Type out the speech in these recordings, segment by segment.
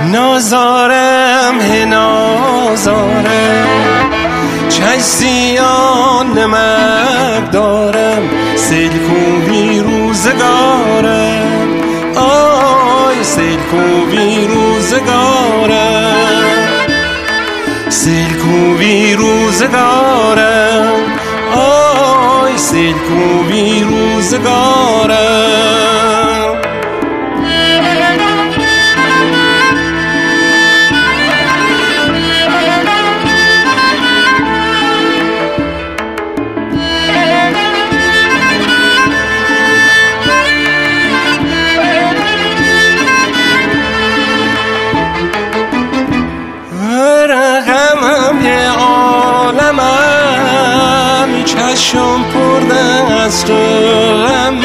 نازارم نازارم چشیان نمک دارم سیل کوبی روزگارم آی سیل کوبی روزگارم سیل کوبی روزگارم آی سیل کوبی روزگارم چشم پرده از غمم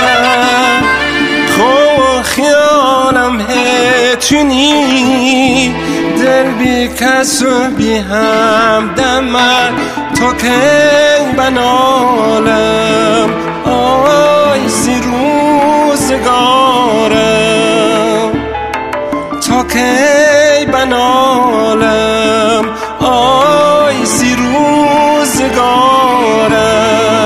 خو خیالم هتونی دل بی کس و بی همدم تو که بنالم آی سی روزگارم تو که بنالم آی سی روزگارم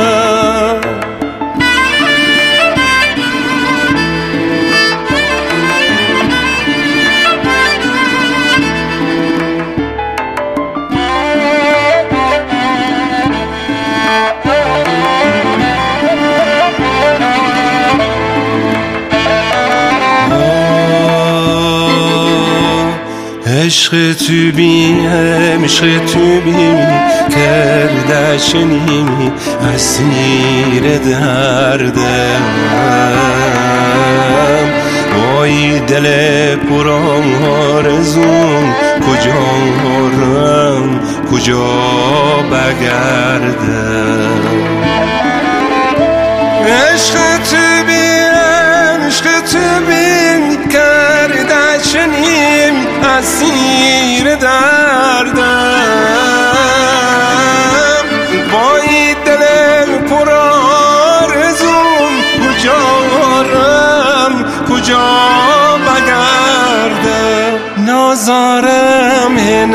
عشق تو بیم عشق تو بیم کردشنیم اسیر دردم وای دل پرم آرزوم کجا رم کجا بگردم عشق تو بیم عشق تو بیم کردشنیم اسیر دردم وای دل پر آرزوم کجا رم کجا بگردم نازارم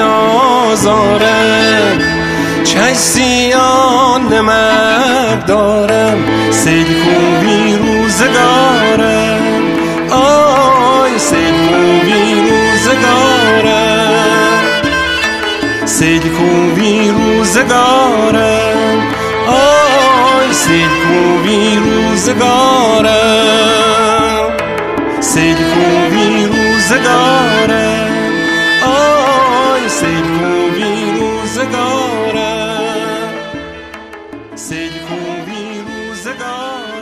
نازارم چشیان نمک دارم سیل کوبی روزگارم آی سیل کوبی روزگارم سیل کوبی روزگارم آی سیل کوبی روزگارم سیل کوبی روزگارم آی سیل کوبی روزگارم سیل کوبی روزگارم